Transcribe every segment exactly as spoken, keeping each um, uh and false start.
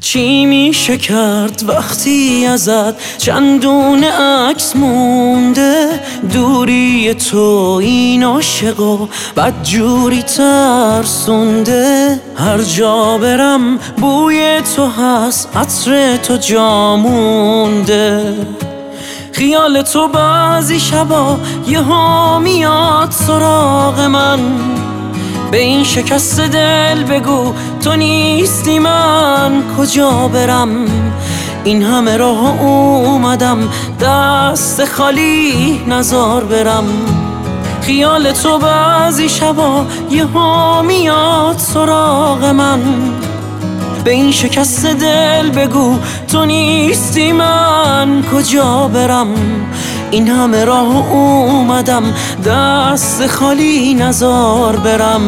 چی میشه کرد وقتی ازت چندون عکس مونده؟ دوری تو این عاشقو بدجوری ترسونده. هر جا برم بوی تو هست، عطر تو جا مونده. خیال تو بعضی شبا یه ها میاد سراغ من. به این شکست دل بگو تو نیستی، من کجا برم؟ این همه راه اومدم دست خالی نزار برم. خیال تو بعضی شبا یه ها میاد سراغ من. به این شکست دل بگو تو نیستی، من کجا برم؟ این همه راه اومدم دست خالی نزار برم.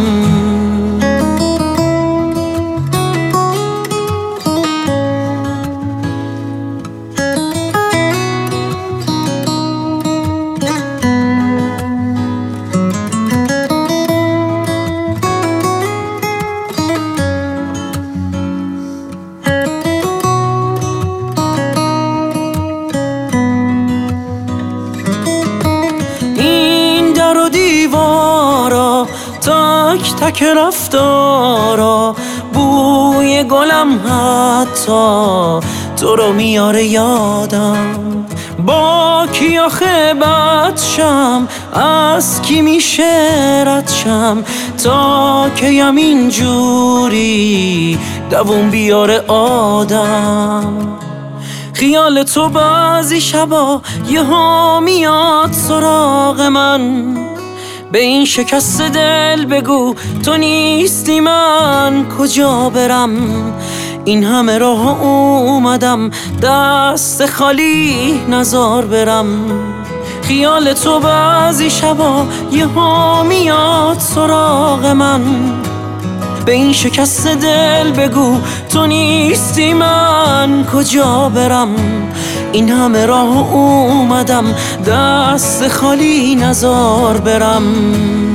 تک تک رفتارا بوی گلم حتی تو رو میاره یادم. با کی آخه بد شم، از کی میشه رد شم؟ تا کیم اینجوری دووم بیاره آدم. خیال تو بعضی شبا یه ها میاد سراغ من. به این شکست دل بگو تو نیستی، من کجا برم؟ این همه راه اومدم دست خالی نزار برم. خیال تو بعضی شبا یه ها میاد سراغ من. به این شکست دل بگو تو نیستی، من کجا برم؟ این همه راه اومدم دست خالی نزار برم.